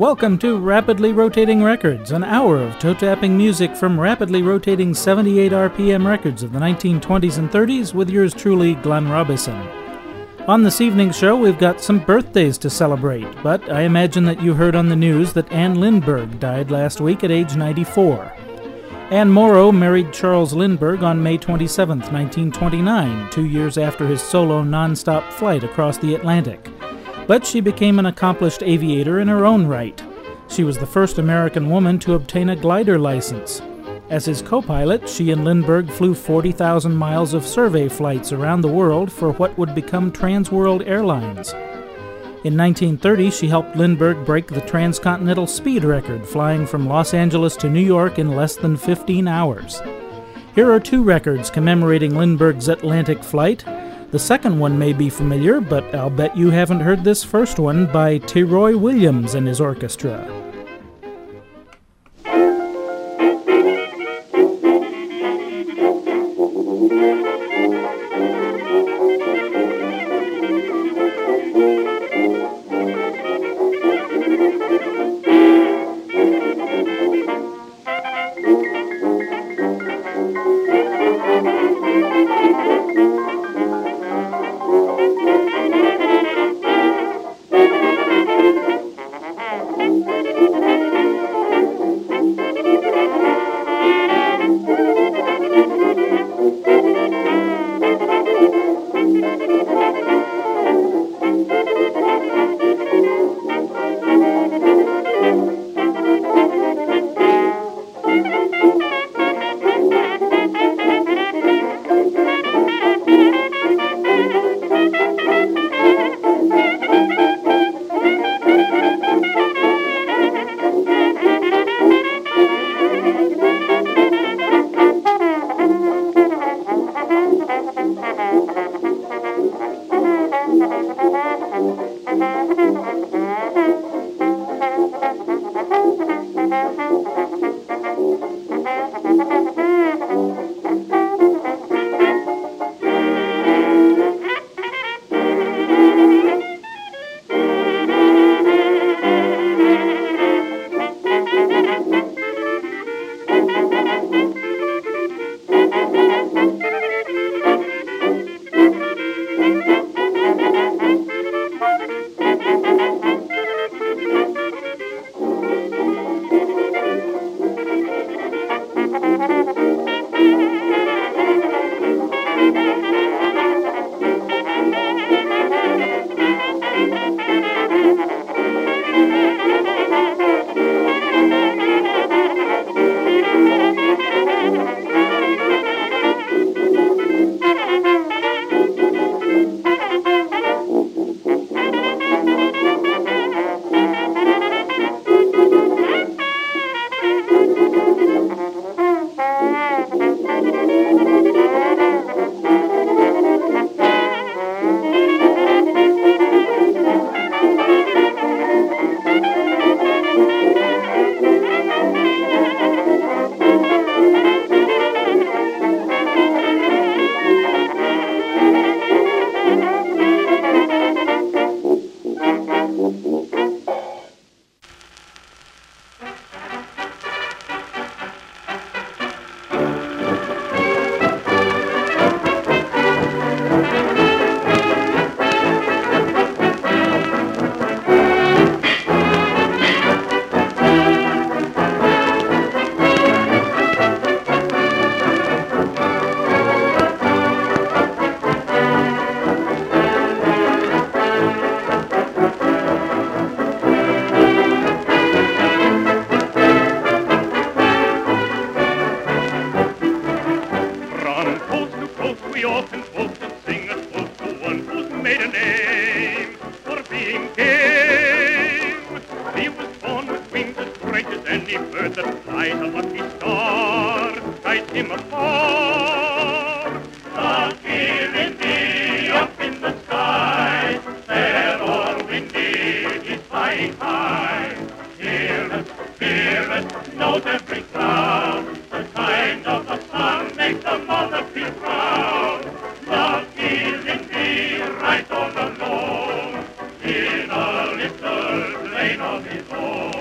Welcome to Rapidly Rotating Records, an hour of toe-tapping music from rapidly rotating 78 RPM records of the 1920s and 30s with yours truly, Glenn Robison. On this evening's show, we've got some birthdays to celebrate, but I imagine that you heard on the news that Anne Lindbergh died last week at age 94. Anne Morrow married Charles Lindbergh on May 27, 1929, 2 years after his solo non-stop flight across the Atlantic. But she became an accomplished aviator in her own right. She was the first American woman to obtain a glider license. As his co-pilot, she and Lindbergh flew 40,000 miles of survey flights around the world for what would become Trans World Airlines. In 1930, she helped Lindbergh break the transcontinental speed record, flying from Los Angeles to New York in less than 15 hours. Here are two records commemorating Lindbergh's Atlantic flight. The second one may be familiar, but I'll bet you haven't heard this first one by T-Roy Williams and his orchestra. Knows every sound, the kind of the sun makes the mother feel proud. Love is in thee, right all alone, in a little plane of his own.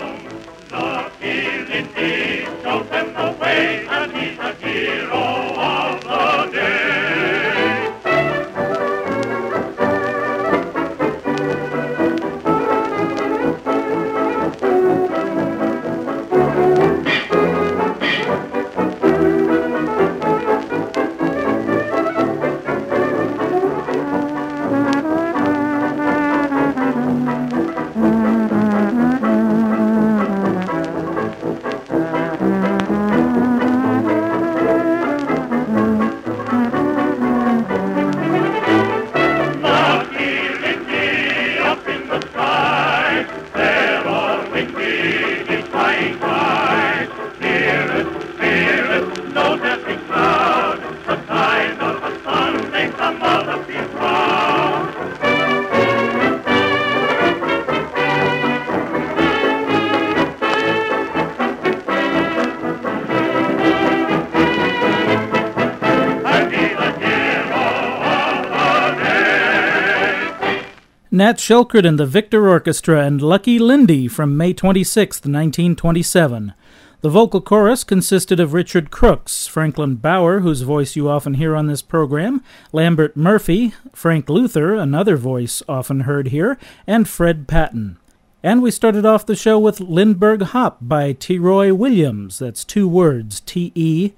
Nat Shilkert and the Victor Orchestra and Lucky Lindy from May 26, 1927. The vocal chorus consisted of Richard Crooks, Franklin Bauer, whose voice you often hear on this program, Lambert Murphy, Frank Luther, another voice often heard here, and Fred Patton. And we started off the show with Lindbergh Hop by T. Roy Williams. That's two words, T-E-R-O-Y.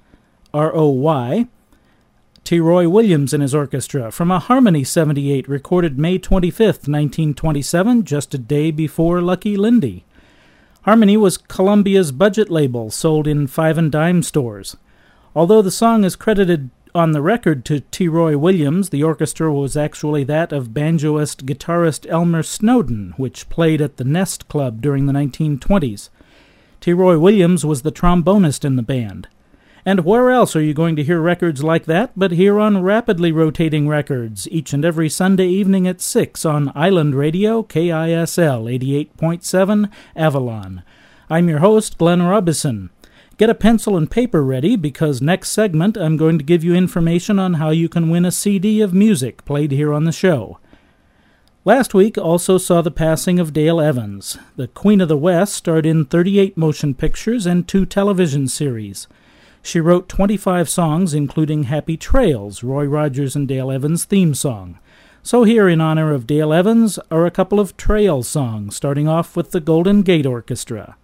T. Roy Williams and his orchestra from a Harmony 78 recorded May 25th, 1927, just a day before Lucky Lindy. Harmony was Columbia's budget label, sold in 5 and dime stores. Although the song is credited on the record to T. Roy Williams, the orchestra was actually that of banjoist guitarist Elmer Snowden, which played at the Nest Club during the 1920s. T. Roy Williams was the trombonist in the band. And where else are you going to hear records like that but here on Rapidly Rotating Records, each and every Sunday evening at 6 on Island Radio, KISL 88.7, Avalon. I'm your host, Glenn Robison. Get a pencil and paper ready because next segment I'm going to give you information on how you can win a CD of music played here on the show. Last week also saw the passing of Dale Evans. The Queen of the West starred in 38 motion pictures and 2 television series. She wrote 25 songs, including Happy Trails, Roy Rogers and Dale Evans' theme song. So here, in honor of Dale Evans, are a couple of trail songs, starting off with the Golden Gate Orchestra.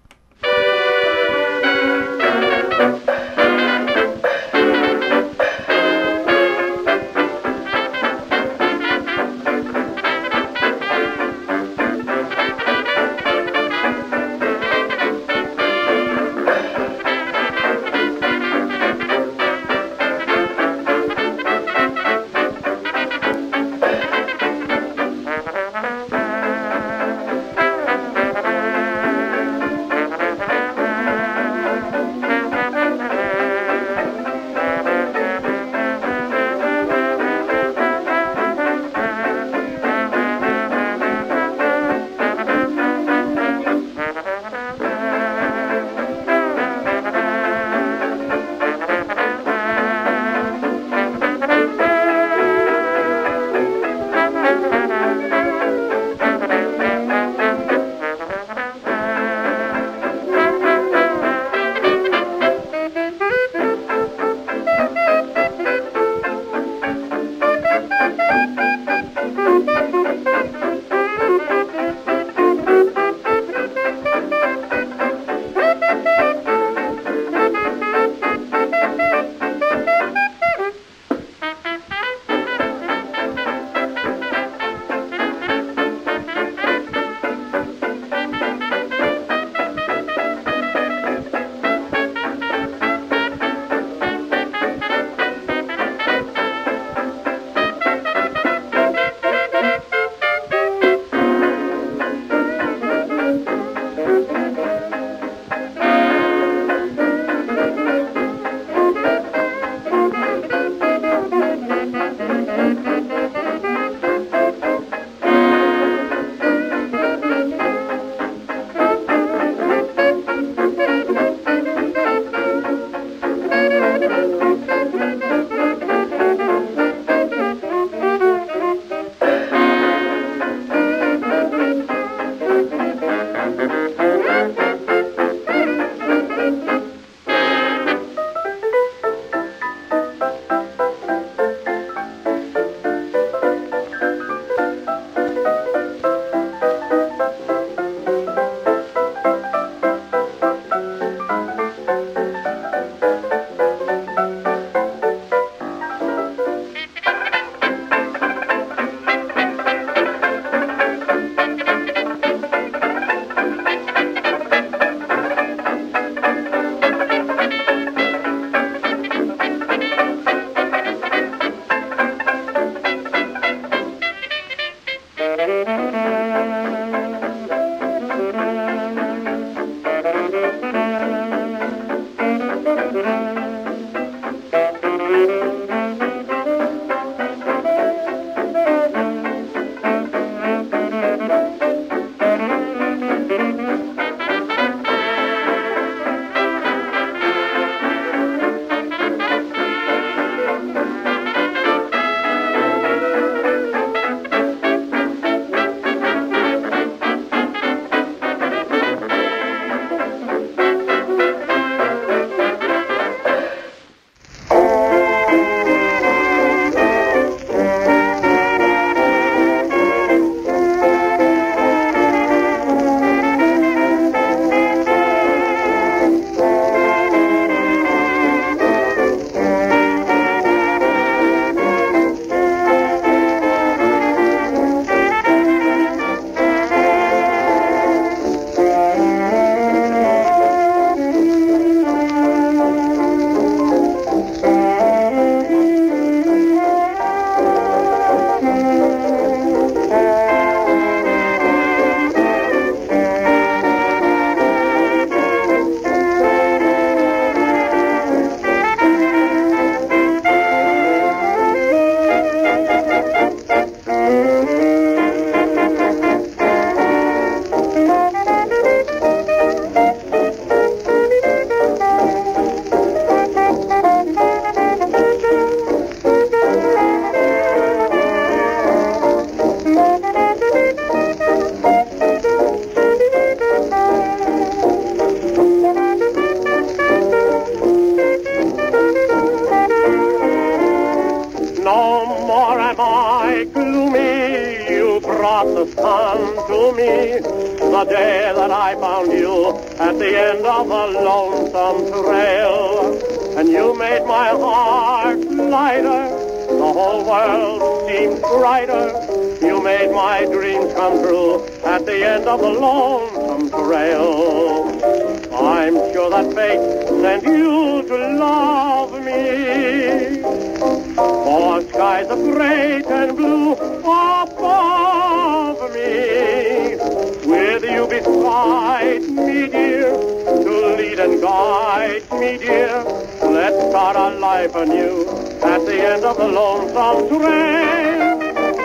No more am I gloomy, you brought the sun to me. The day that I found you at the end of a lonesome trail. And you made my heart lighter, the whole world seemed brighter. You made my dreams come true at the end of the lonesome trail. I'm sure that fate sent you to love me, for skies of great and blue above me. With you beside me, dear, to lead and guide me, dear, let's start our life anew at the end of the lonesome trail.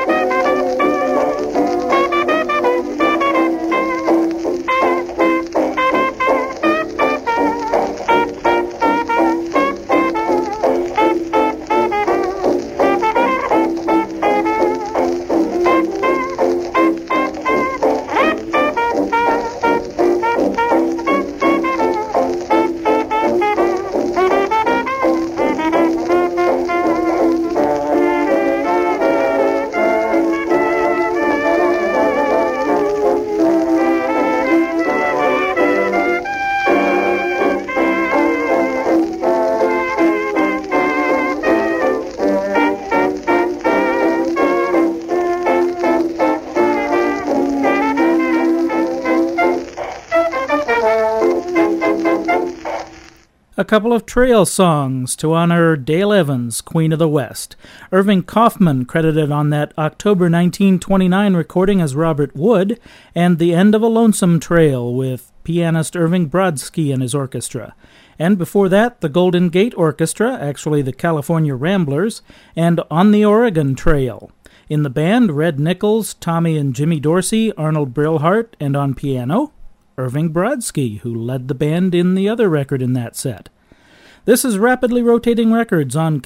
A couple of trail songs to honor Dale Evans, Queen of the West. Irving Kaufman credited on that October 1929 recording as Robert Wood, and The End of a Lonesome Trail with pianist Irving Brodsky and his orchestra. And before that, the Golden Gate Orchestra, actually the California Ramblers, and On the Oregon Trail. In the band, Red Nichols, Tommy and Jimmy Dorsey, Arnold Brillhart, and on piano, Irving Brodsky, who led the band in the other record in that set. This is Rapidly Rotating Records on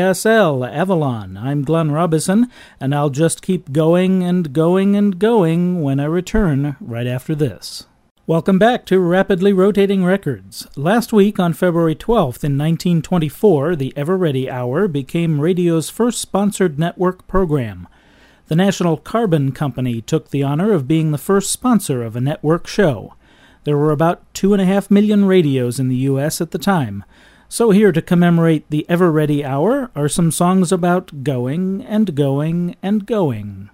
KISL, Avalon. I'm Glenn Robison, and I'll just keep going and going and going when I return right after this. Welcome back to Rapidly Rotating Records. Last week, on February 12th in 1924, the Ever Ready Hour became radio's first sponsored network program. The National Carbon Company took the honor of being the first sponsor of a network show. There were about 2.5 million radios in the U.S. at the time. So here to commemorate the Ever Ready Hour are some songs about going and going and going.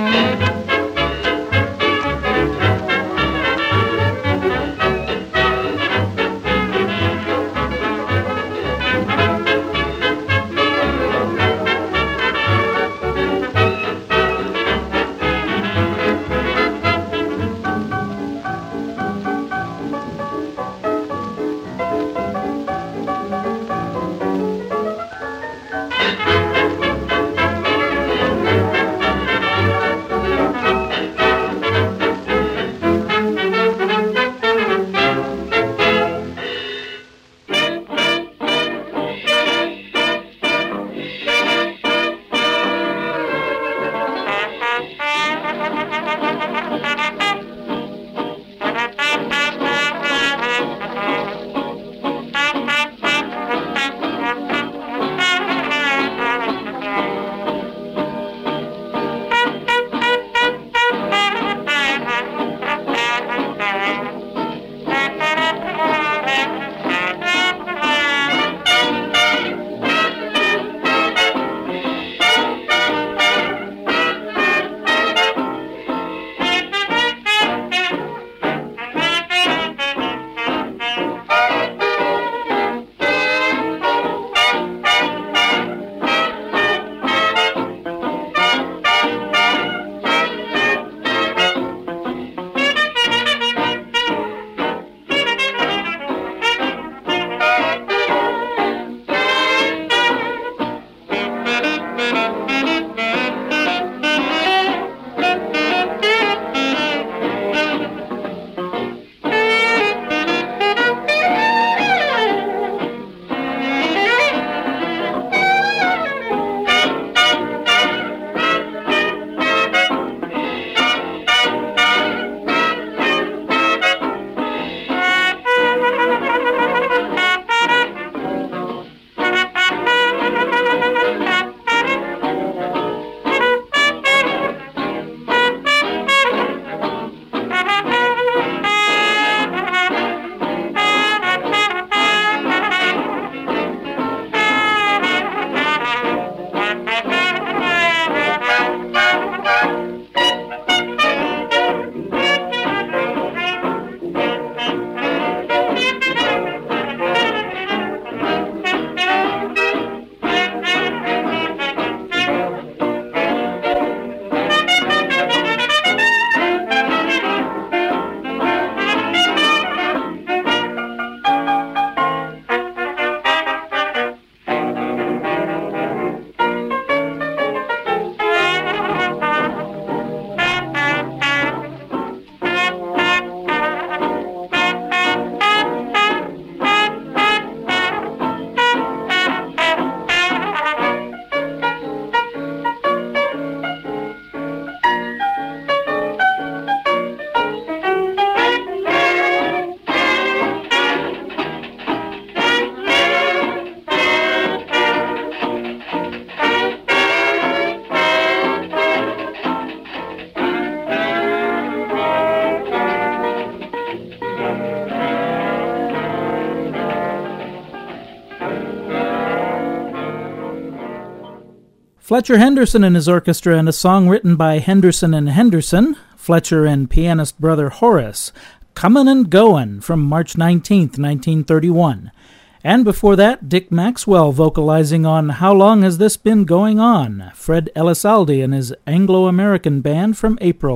Fletcher Henderson and his orchestra, and a song written by Henderson and Henderson, Fletcher and pianist brother Horace, Comin' and Goin' from March 19th, 1931. And before that, Dick Maxwell vocalizing on How Long Has This Been Going On? Fred Elizalde and his Anglo-American band from April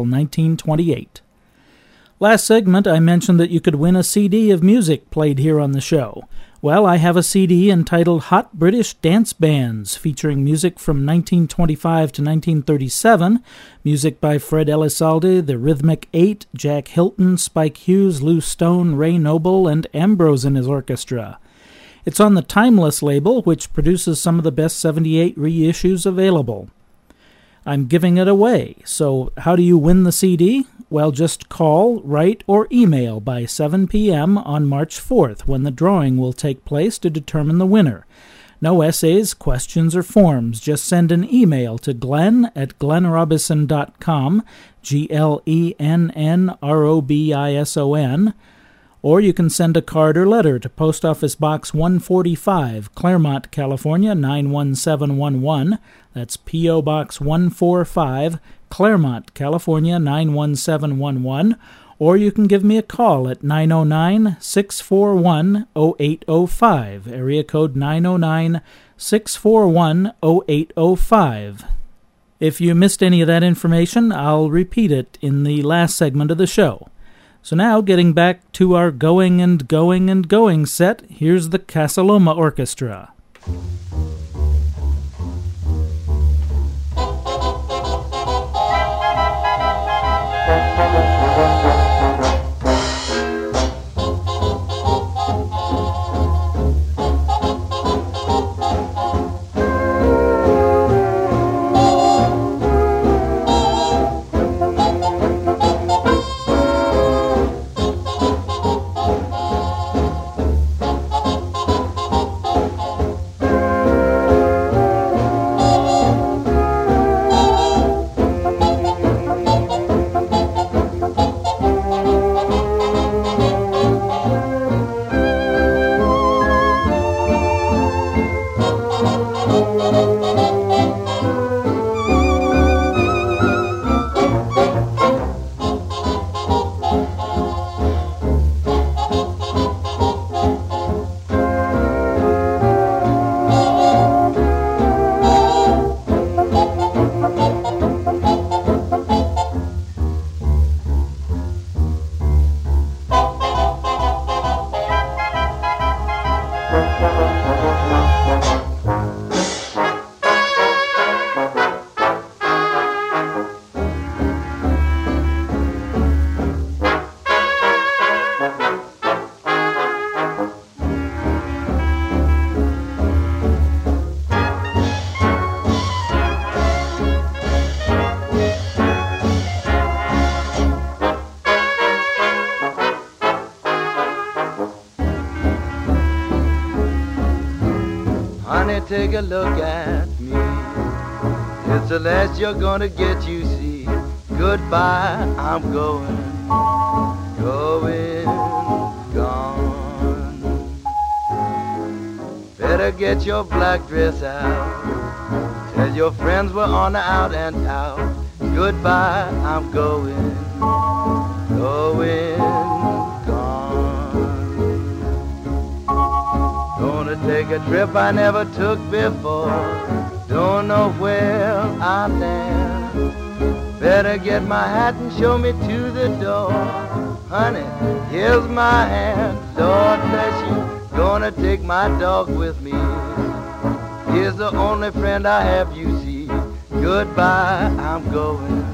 1928. Last segment, I mentioned that you could win a CD of music played here on the show. Well, I have a CD entitled Hot British Dance Bands, featuring music from 1925 to 1937, music by Fred Elizalde, the Rhythmic Eight, Jack Hilton, Spike Hughes, Lou Stone, Ray Noble, and Ambrose and his orchestra. It's on the Timeless label, which produces some of the best 78 reissues available. I'm giving it away, so how do you win the CD? Well, just call, write, or email by 7 p.m. on March 4th, when the drawing will take place to determine the winner. No essays, questions, or forms. Just send an email to glenn@glennrobison.com, GLENNROBISON, or you can send a card or letter to Post Office Box 145, Claremont, California, 91711. That's P.O. Box 145, Claremont, California 91711, or you can give me a call at 909-641-0805, area code 909-641-0805. If you missed any of that information, I'll repeat it in the last segment of the show. So now, getting back to our going and going and going set, here's the Casa Loma Orchestra. Take a look at me. It's the last you're gonna get, you see. Goodbye, I'm going, gone. Better get your black dress out. Tell your friends we're on the out and out. Goodbye, I'm going, take a trip I never took before. Don't know where I land. Better get my hat and show me to the door. Honey, here's my hand. Lord bless you. Gonna take my dog with me. He's the only friend I have, you see. Goodbye, I'm going,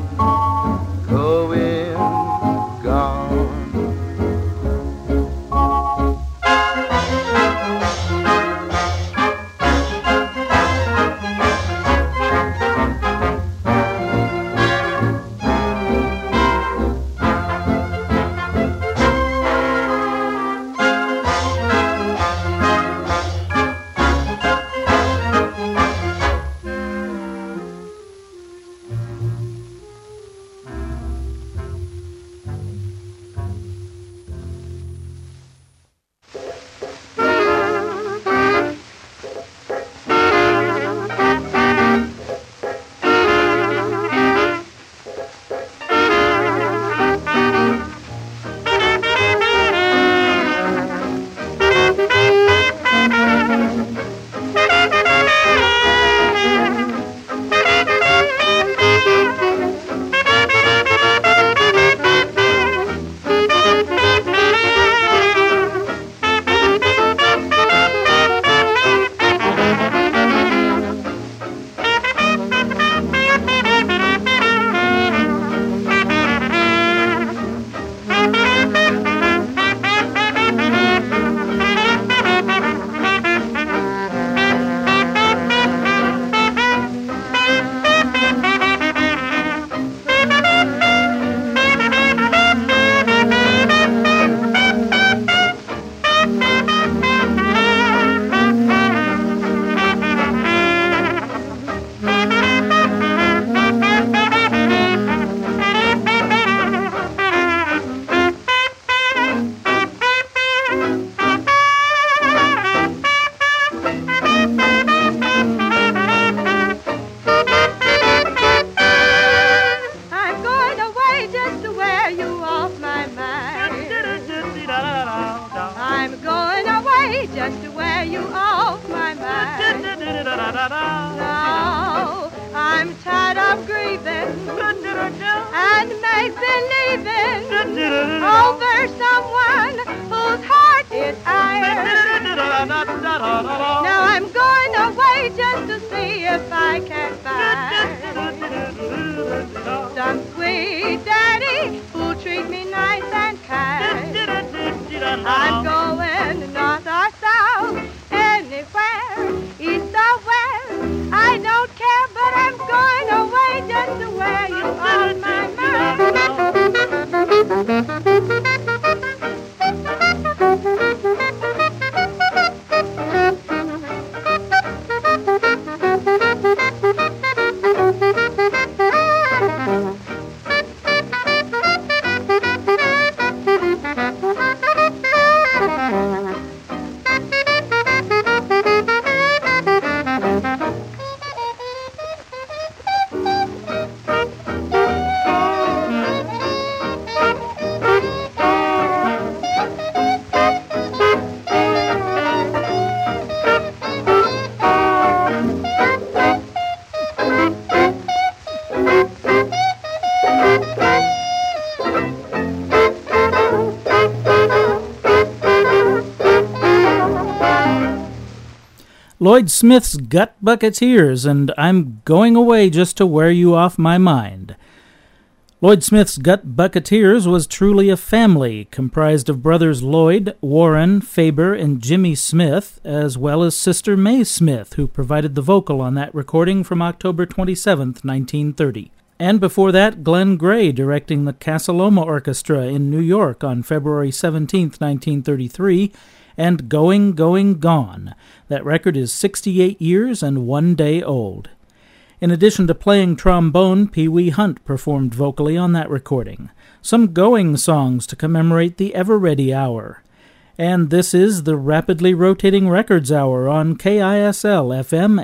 gone. you off my mind. Now I'm tired of grieving and make-believing over someone whose heart is iron. Now I'm going away just to see if I can find some sweet daddy who'll treat me nice and kind. I'm going north or south, anywhere, east or west. I don't care, but I'm going away just to wear you on my Lloyd Smith's Gut Bucketeers, and I'm going away just to wear you off my mind. Lloyd Smith's Gut Bucketeers was truly a family, comprised of brothers Lloyd, Warren, Faber, and Jimmy Smith, as well as sister Mae Smith, who provided the vocal on that recording from October 27, 1930. And before that, Glenn Gray directing the Casa Loma Orchestra in New York on February 17, 1933, and Going, Going, Gone. That record is 68 years and 1 day old. In addition to playing trombone, Pee Wee Hunt performed vocally on that recording. Some going songs to commemorate the Ever-Ready Hour. And this is the Rapidly Rotating Records Hour on KISL-FM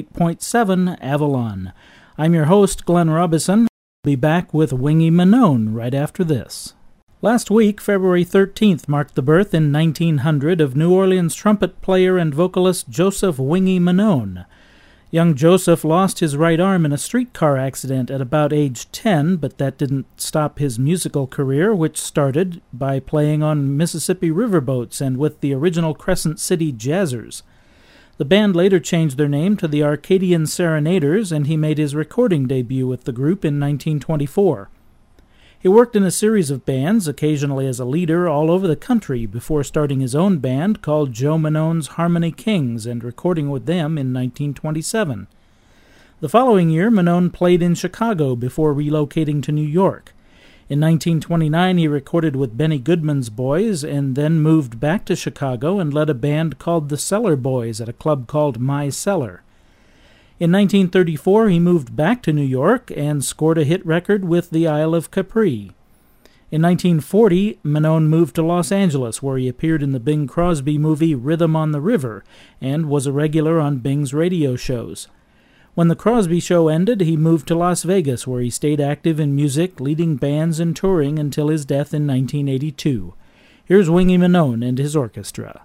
88.7 Avalon. I'm your host, Glenn Robison. I'll be back with Wingy Manone right after this. Last week, February 13th, marked the birth in 1900 of New Orleans trumpet player and vocalist Joseph Wingy Manone. Young Joseph lost his right arm in a streetcar accident at about age 10, but that didn't stop his musical career, which started by playing on Mississippi riverboats and with the original Crescent City Jazzers. The band later changed their name to the Arcadian Serenaders, and he made his recording debut with the group in 1924. He worked in a series of bands, occasionally as a leader, all over the country before starting his own band called Joe Manone's Harmony Kings and recording with them in 1927. The following year, Manone played in Chicago before relocating to New York. In 1929, he recorded with Benny Goodman's Boys and then moved back to Chicago and led a band called the Cellar Boys at a club called My Cellar. In 1934, he moved back to New York and scored a hit record with the Isle of Capri. In 1940, Manone moved to Los Angeles, where he appeared in the Bing Crosby movie Rhythm on the River and was a regular on Bing's radio shows. When the Crosby show ended, he moved to Las Vegas, where he stayed active in music, leading bands and touring until his death in 1982. Here's Wingy Manone and his orchestra.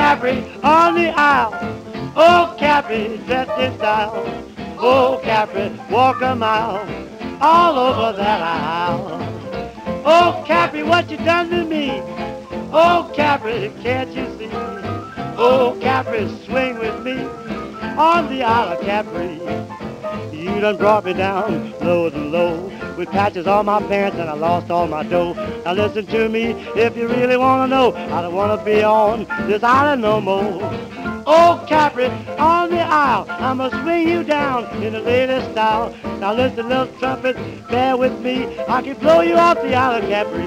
Capri on the aisle. Oh, Capri, dressed in style. Oh, Capri, walk a mile all over that aisle. Oh, Capri, what you done to me? Oh, Capri, can't you see? Oh, Capri, swing with me on the aisle of Capri. You done brought me down low to low with patches on my pants and I lost all my dough. Now listen to me if you really want to know. I don't want to be on this island no more. Oh, Capri, on the aisle, I'ma swing you down in the latest style. Now listen, little trumpet, bear with me. I can blow you off the island, Capri.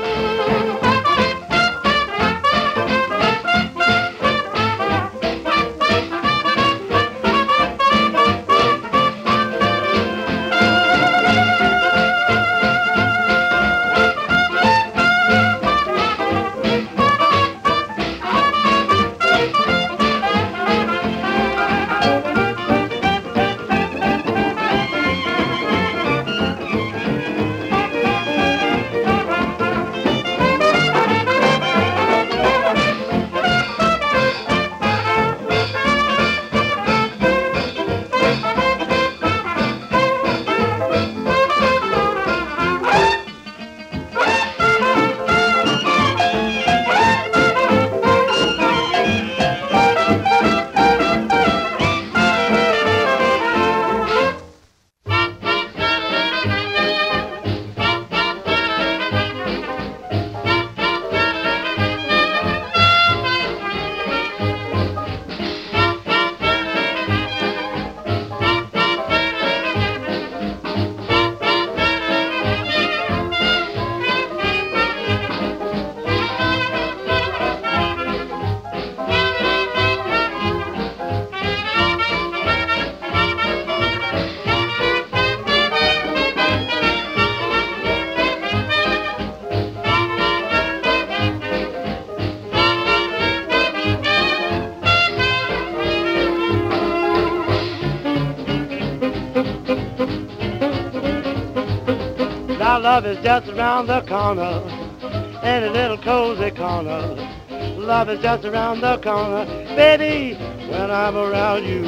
Love is just around the corner, in a little cozy corner. Love is just around the corner, baby. When I'm around you,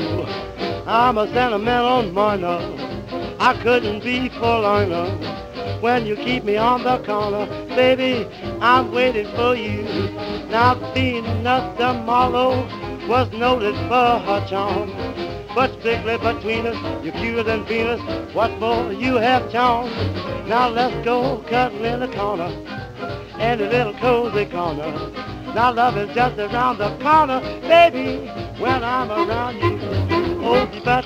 I'm a sentimental mourner. I couldn't be forlorner when you keep me on the corner, baby. I'm waiting for you. Now Venus de Milo was noted for her charm, but strictly between us, you're cuter than Venus. What more, you have charm. Now let's go cuddle in the corner, in a little cozy corner. Now love is just around the corner, baby, when I'm around you. Oh,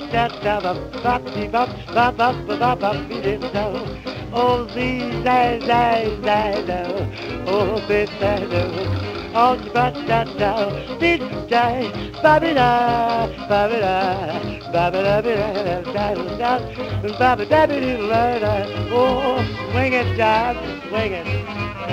oh, oh, baby, oh, ba-da-da, big-day, ba-ba-da, ba-ba-da, ba-ba-da-ba-da, ba-ba-da-ba-da, oh, swing it, jive, swing it.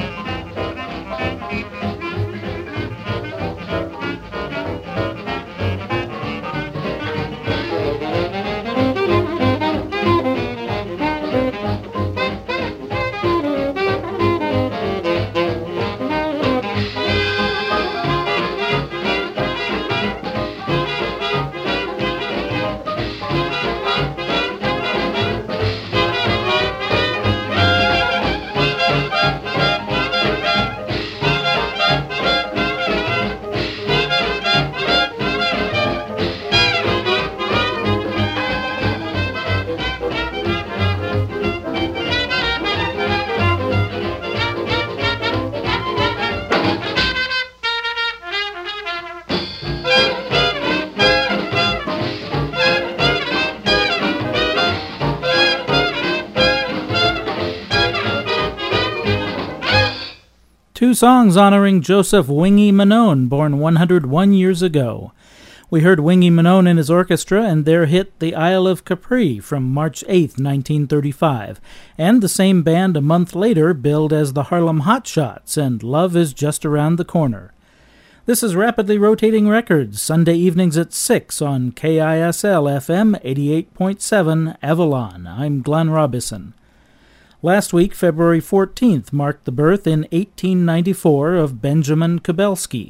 Two songs honoring Joseph Wingy Manone, born 101 years ago. We heard Wingy Manone and his orchestra and their hit The Isle of Capri from March 8, 1935, and the same band a month later billed as the Harlem Hot Shots and Love is Just Around the Corner. This is Rapidly Rotating Records, Sunday evenings at 6 on KISL-FM 88.7 Avalon. I'm Glenn Robison. Last week, February 14th, marked the birth in 1894 of Benjamin Kubelski.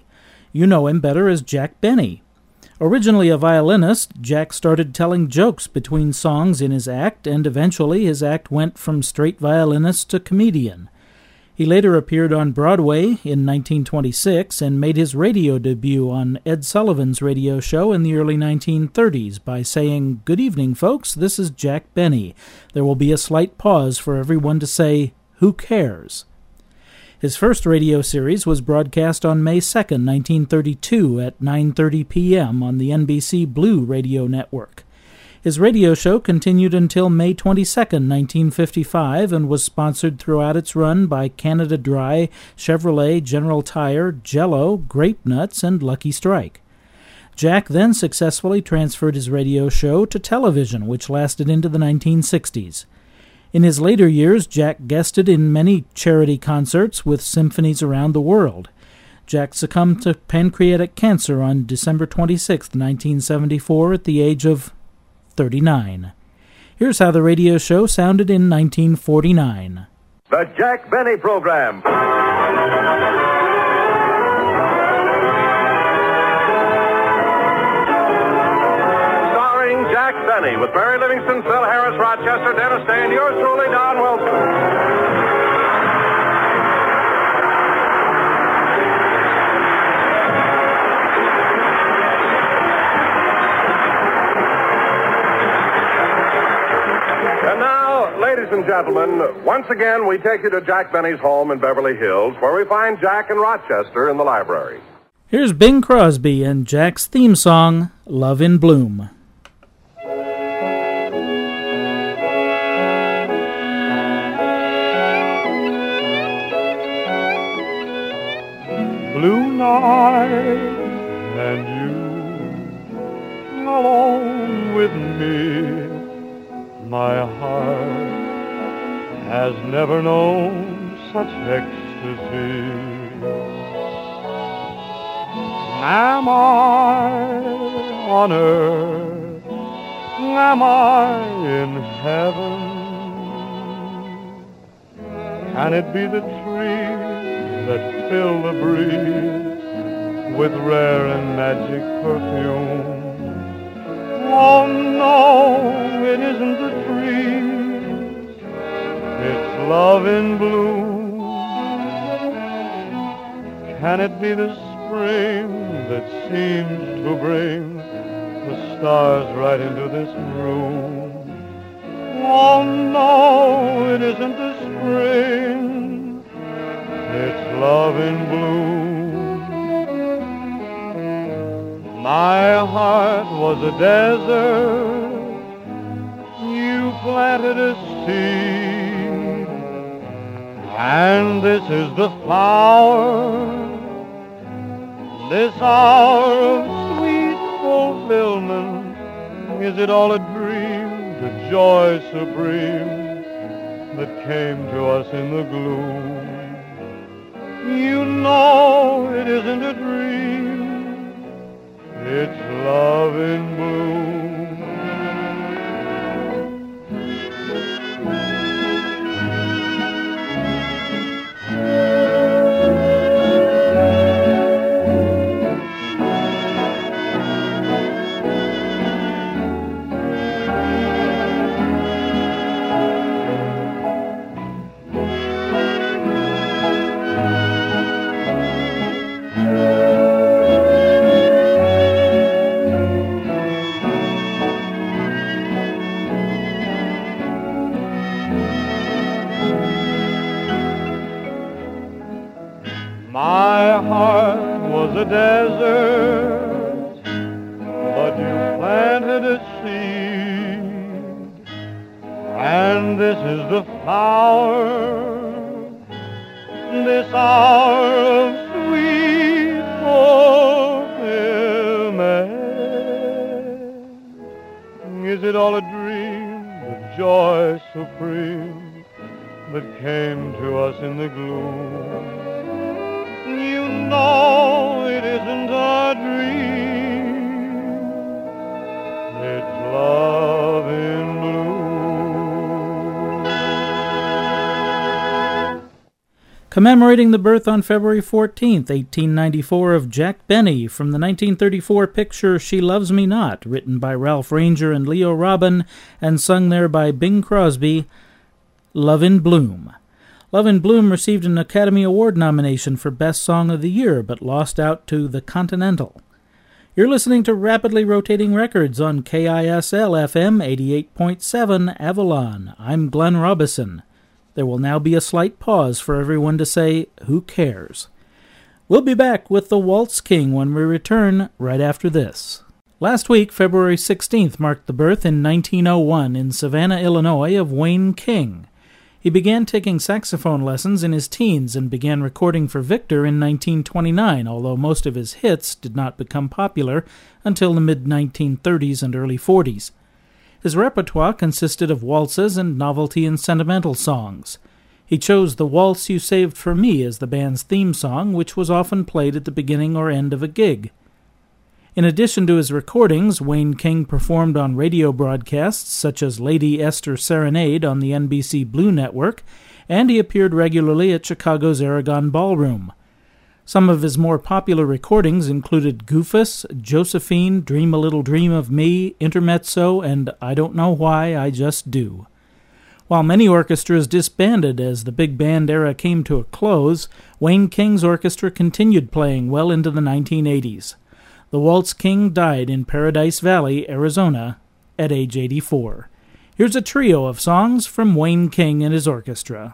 You know him better as Jack Benny. Originally a violinist, Jack started telling jokes between songs in his act, and eventually his act went from straight violinist to comedian. He later appeared on Broadway in 1926 and made his radio debut on Ed Sullivan's radio show in the early 1930s by saying, "Good evening, folks, this is Jack Benny. There will be a slight pause for everyone to say, 'Who cares?'" His first radio series was broadcast on May 2, 1932 at 9:30 p.m. on the NBC Blue radio network. His radio show continued until May 22, 1955, and was sponsored throughout its run by Canada Dry, Chevrolet, General Tire, Jell-O, Grape Nuts, and Lucky Strike. Jack then successfully transferred his radio show to television, which lasted into the 1960s. In his later years, Jack guested in many charity concerts with symphonies around the world. Jack succumbed to pancreatic cancer on December 26, 1974, at the age of 39. Here's how the radio show sounded in 1949. The Jack Benny Program. Starring Jack Benny with Barry Livingston, Phil Harris, Rochester, Dennis Day, and yours truly, Don Wilson. And now, ladies and gentlemen, once again we take you to Jack Benny's home in Beverly Hills, where we find Jack in Rochester in the library. Here's Bing Crosby and Jack's theme song, "Love in Bloom." Blue night and you alone with me. My heart has never known such ecstasy. Am I on earth? Am I in heaven? Can it be the trees that fill the breeze with rare and magic perfume? Oh no, it isn't the trees, it's love in bloom. Can it be the spring that seems to bring the stars right into this room? Oh no, it isn't the spring, it's love in bloom. My heart was a desert, you planted a seed, and this is the flower, this hour of sweet fulfillment. Is it all a dream, the joy supreme that came to us in the gloom? You know it isn't a dream, it's love in bloom. My heart was a desert, but you planted a seed, and this is the flower, this hour of sweet fulfillment. Is it all a dream, the joy supreme that came to us in the gloom? No, it isn't a dream, it's love in bloom. Commemorating the birth on February 14th, 1894, of Jack Benny from the 1934 picture She Loves Me Not, written by Ralph Ranger and Leo Robin, and sung there by Bing Crosby, Love in Bloom. Love in Bloom received an Academy Award nomination for Best Song of the Year, but lost out to The Continental. You're listening to Rapidly Rotating Records on KISL-FM 88.7 Avalon. I'm Glenn Robison. There will now be a slight pause for everyone to say, who cares? We'll be back with the Waltz King when we return right after this. Last week, February 16th, marked the birth in 1901 in Savannah, Illinois, of Wayne King. He began taking saxophone lessons in his teens and began recording for Victor in 1929, although most of his hits did not become popular until the mid-1930s and early 40s. His repertoire consisted of waltzes and novelty and sentimental songs. He chose The Waltz You Saved for Me as the band's theme song, which was often played at the beginning or end of a gig. In addition to his recordings, Wayne King performed on radio broadcasts such as Lady Esther Serenade on the NBC Blue Network, and he appeared regularly at Chicago's Aragon Ballroom. Some of his more popular recordings included Goofus, Josephine, Dream a Little Dream of Me, Intermezzo, and I Don't Know Why, I Just Do. While many orchestras disbanded as the big band era came to a close, Wayne King's orchestra continued playing well into the 1980s. The Waltz King died in Paradise Valley, Arizona, at age 84. Here's a trio of songs from Wayne King and his orchestra.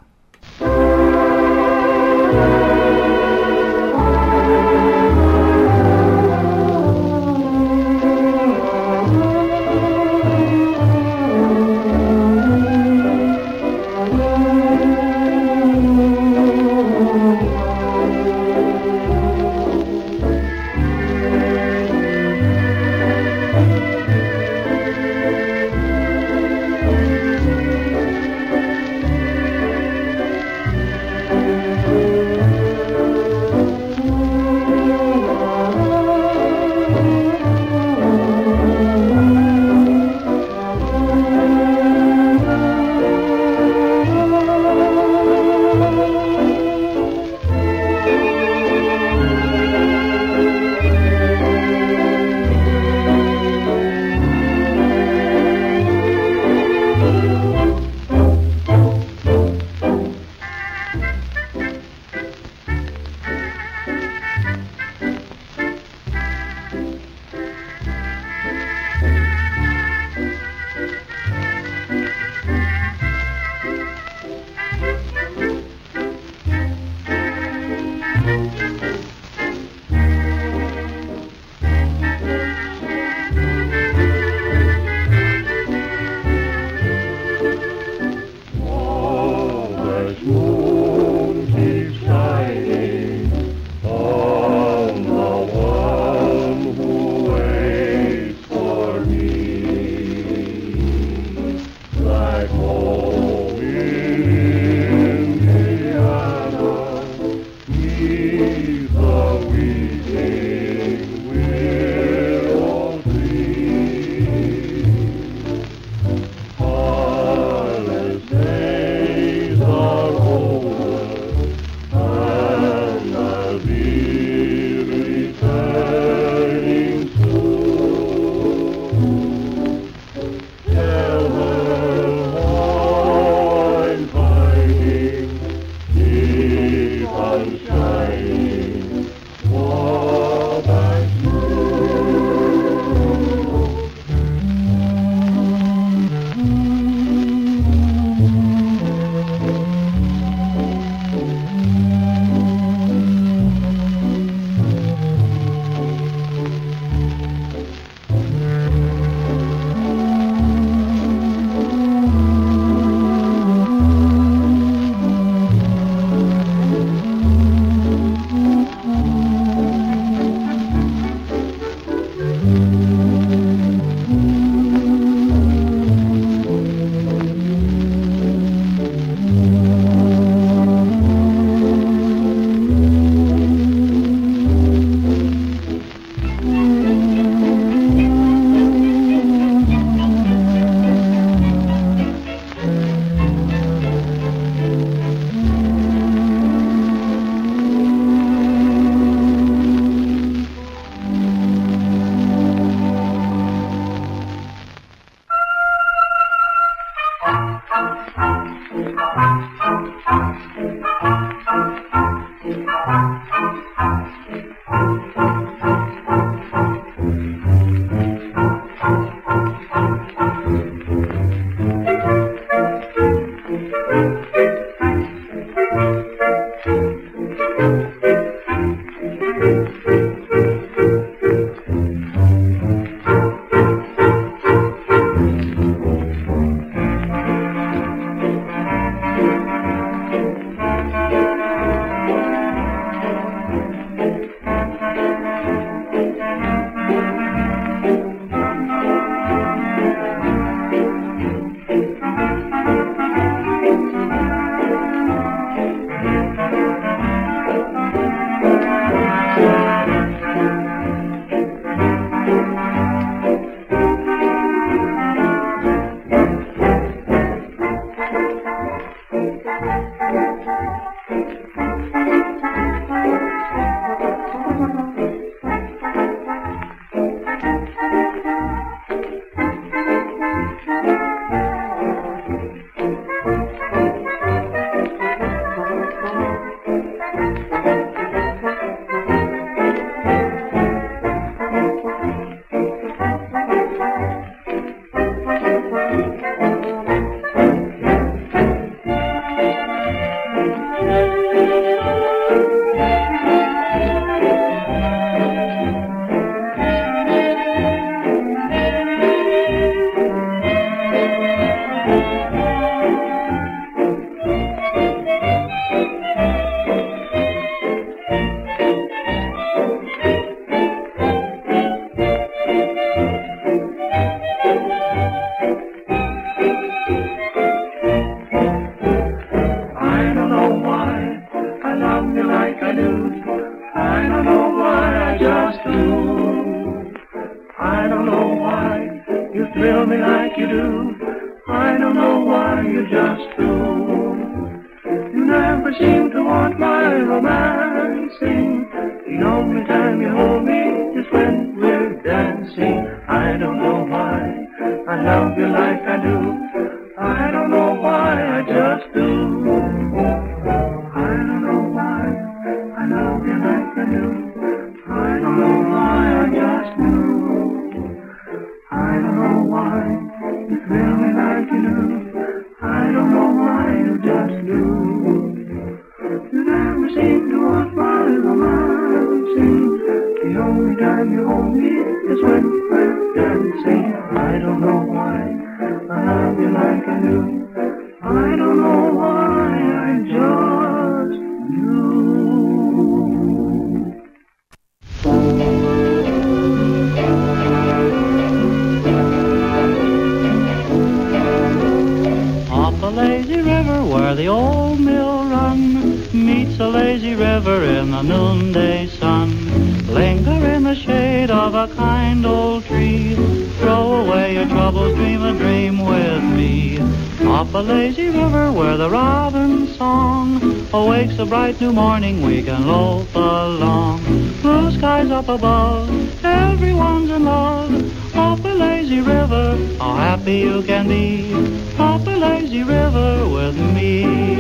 New morning we can loaf along. Blue skies up above, everyone's in love. Up a lazy river, how happy you can be. Up a lazy river with me.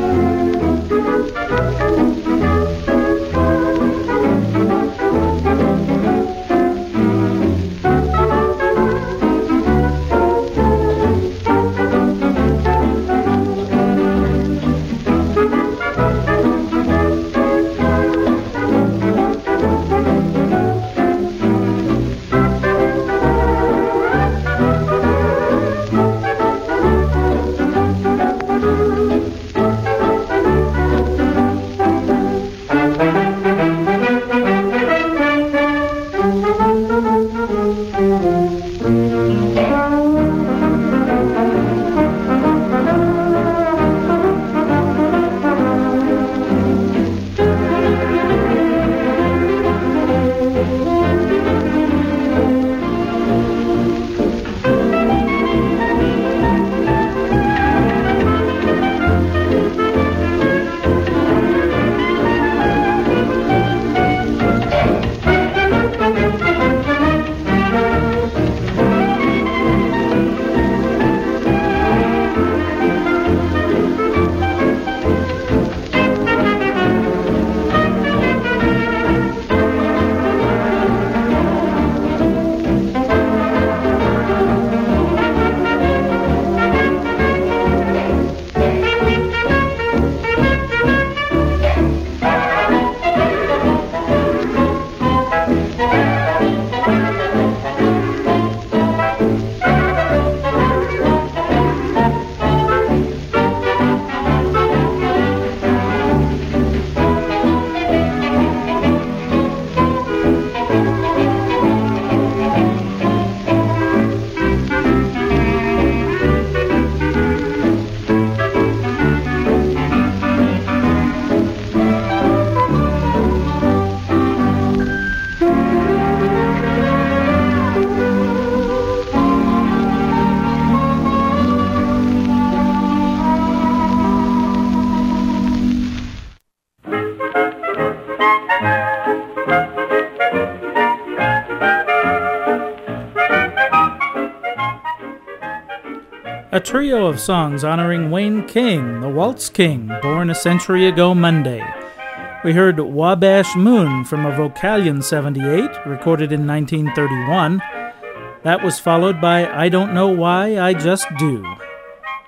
A trio of songs honoring Wayne King, the Waltz King, born a century ago Monday. We heard Wabash Moon from a Vocalion 78, recorded in 1931. That was followed by I Don't Know Why, I Just Do.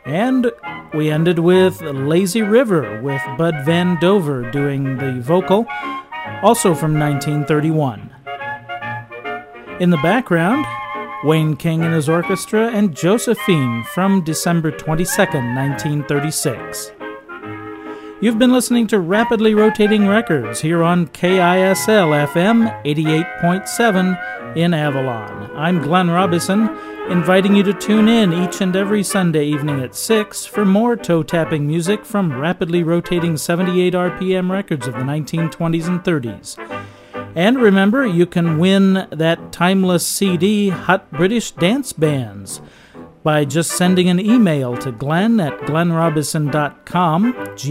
And we ended with Lazy River with Bud Van Dover doing the vocal, also from 1931. In the background, Wayne King and his orchestra and Josephine from December 22nd, 1936. You've been listening to Rapidly Rotating Records here on KISL FM 88.7 in Avalon. I'm Glenn Robison, inviting you to tune in each and every Sunday evening at 6 for more toe-tapping music from rapidly rotating 78 RPM records of the 1920s and 30s. And remember, you can win that timeless CD, Hot British Dance Bands, by just sending an email to Glenn at glennrobison.com,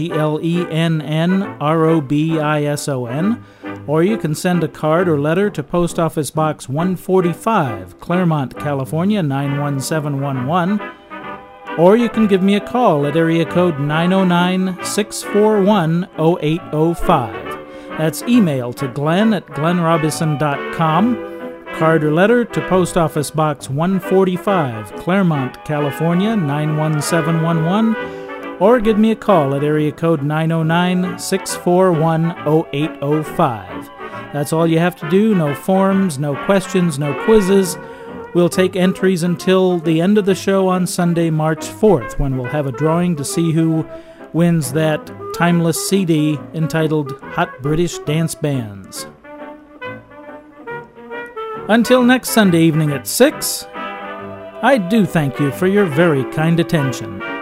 GLENNROBISON, or you can send a card or letter to Post Office Box 145, Claremont, California 91711, or you can give me a call at area code 909-641-0805. That's email to Glenn at glennrobison.com, card or letter to Post Office Box 145, Claremont, California 91711, or give me a call at area code 909-641-0805. That's all you have to do. No forms, no questions, no quizzes. We'll take entries until the end of the show on Sunday, March 4th, when we'll have a drawing to see who wins that timeless CD entitled Hot British Dance Bands. Until next Sunday evening at 6, I do thank you for your very kind attention.